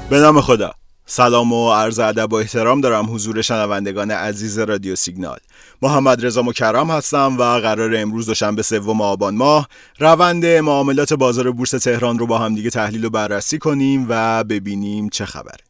به نام خدا. سلام و عرض ادب و احترام دارم حضور شنوندگان عزیز رادیو سیگنال. محمد رضا مکرم هستم و قرار امروز دوشنبه 3 آبان ماه روند معاملات بازار بورس تهران رو با هم دیگه تحلیل و بررسی کنیم و ببینیم چه خبره.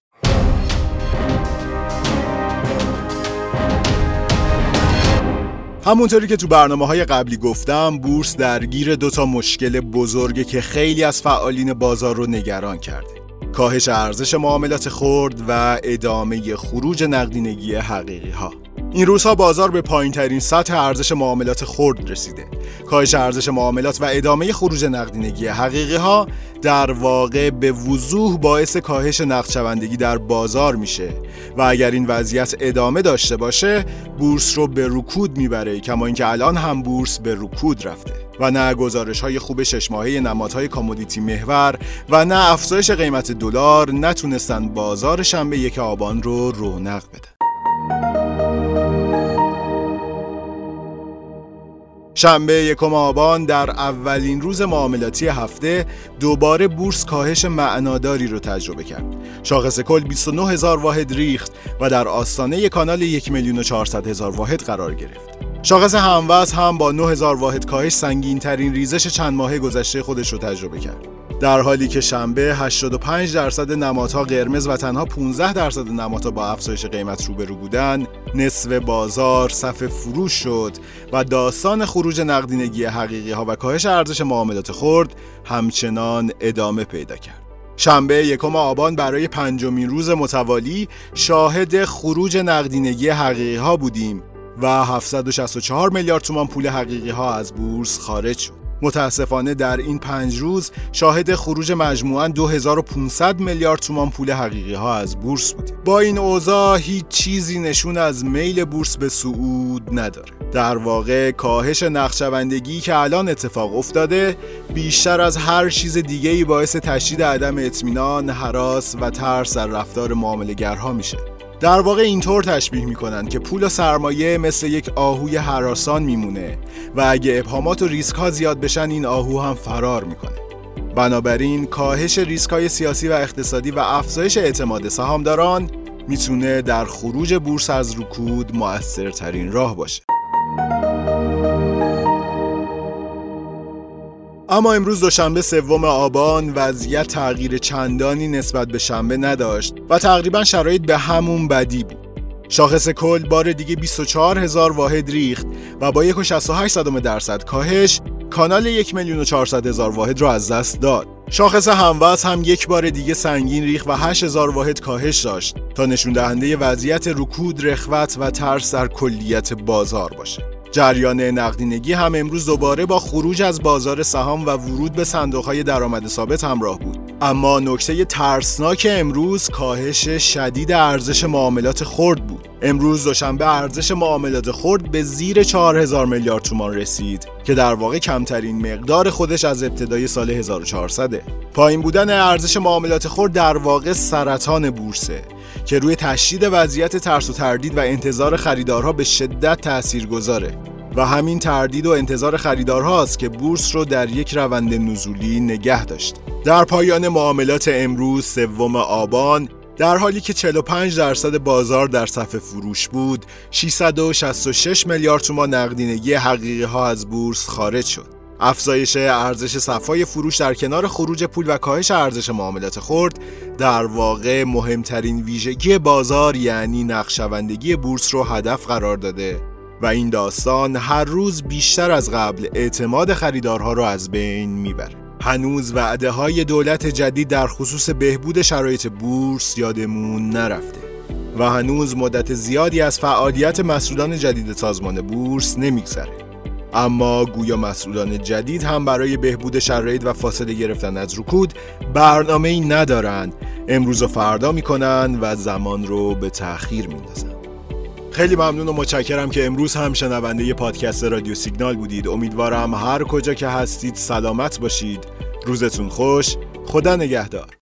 همونطوری که تو برنامه‌های قبلی گفتم، بورس درگیر دوتا مشکل بزرگه که خیلی از فعالین بازار رو نگران کرده: کاهش ارزش معاملات خرد و ادامه خروج نقدینگی حقیقی ها. این روزها بازار به پایین ترین سطح ارزش معاملات خرد رسیده. کاهش ارزش معاملات و ادامه خروج نقدینگی حقیقی ها در واقع به وضوح باعث کاهش نقدشوندگی در بازار میشه و اگر این وضعیت ادامه داشته باشه بورس رو به رکود میبره، کما اینکه الان هم بورس به رکود رفته و نه گزارش‌های خوب 6 ماهه نمادهای کامودیتی محور و نه افزایش قیمت دلار نتونستن بازار شنبه 1 آبان رو رونق بدن. شنبه 1 آبان در اولین روز معاملاتی هفته دوباره بورس کاهش معناداری رو تجربه کرد. شاخص کل 29000 واحد ریخت و در آستانه کانال 1,400,000 واحد قرار گرفت. شاخص هموز هم با 9000 واحد کاهش سنگین ترین ریزش چند ماهه گذشته خودش رو تجربه کرد. در حالی که شنبه 85% نمادها قرمز و تنها 15% نمادها با افزایش قیمت روبرو بودن، نصف بازار صف فروش شد و داستان خروج نقدینگی حقیقی ها و کاهش ارزش معاملات خرد همچنان ادامه پیدا کرد. شنبه 1 آبان برای 5مین روز متوالی شاهد خروج نقدینگی حقیقی ها بودیم و 764 میلیارد تومان پول حقیقی ها از بورس خارج شد. متاسفانه در این 5 روز شاهد خروج مجموعاً 2500 میلیارد تومان پول حقیقی ها از بورس بودیم. با این اوضاع هیچ چیزی نشون از میل بورس به صعود نداره. در واقع کاهش نقدشوندگی که الان اتفاق افتاده بیشتر از هر چیز دیگه‌ای باعث تشدید عدم اطمینان، هراس و ترس در رفتار معامله‌گرها میشه. در واقع اینطور تشبیه میکنن که پول و سرمایه مثل یک آهوی هراسان میمونه و اگه ابهامات و ریسک ها زیاد بشن این آهو هم فرار میکنه. بنابراین کاهش ریسک های سیاسی و اقتصادی و افزایش اعتماد سهامداران میتونه در خروج بورس از رکود مؤثرترین راه باشه. اما امروز دوشنبه 3 آبان وضعیت تغییر چندانی نسبت به شنبه نداشت و تقریبا شرایط به همون بدی بود. شاخص کل بار دیگه 24000 واحد ریخت و با 1.68% کاهش کانال 1,400,000 واحد رو از دست داد. شاخص هموز هم یک بار دیگه سنگین ریخت و 8000 واحد کاهش داشت تا نشون دهنده وضعیت رکود، رخوت و ترس در کلیت بازار باشه. جریان نقدینگی هم امروز دوباره با خروج از بازار سهام و ورود به صندوق‌های درآمد ثابت همراه بود. اما نکته ترسناک امروز کاهش شدید ارزش معاملات خرد بود. امروز دوشنبه ارزش معاملات خرد به زیر 4000 میلیارد تومان رسید که در واقع کمترین مقدار خودش از ابتدای سال 1400. پایین بودن ارزش معاملات خرد در واقع سرطان بورسه که روی تشدید وضعیت ترس و تردید و انتظار خریدارها به شدت تاثیرگذاره و همین تردید و انتظار خریدارهاست که بورس رو در یک روند نزولی نگه داشت. در پایان معاملات امروز 3 آبان در حالی که 45% بازار در صف فروش بود، 666 میلیارد تومان نقدینگی حقیقی ها از بورس خارج شد. افزایش ارزش صفای فروش در کنار خروج پول و کاهش ارزش معاملات خرد در واقع مهمترین ویژگی بازار یعنی نقدشوندگی بورس رو هدف قرار داده و این داستان هر روز بیشتر از قبل اعتماد خریدارها رو از بین میبره. هنوز وعده‌های دولت جدید در خصوص بهبود شرایط بورس یادمون نرفته و هنوز مدت زیادی از فعالیت مسئولان جدید سازمان بورس نمیگذره. اما گویا مسئولان جدید هم برای بهبود شرایط و فاصله گرفتن از رکود برنامه‌ای ندارن، امروز و فردا میکنن و زمان رو به تأخیر میندازن. خیلی ممنون و متشکرم که امروز هم شنونده پادکست رادیو سیگنال بودید. امیدوارم هر کجا که هستید سلامت باشید. روزتون خوش. خدا نگهدار.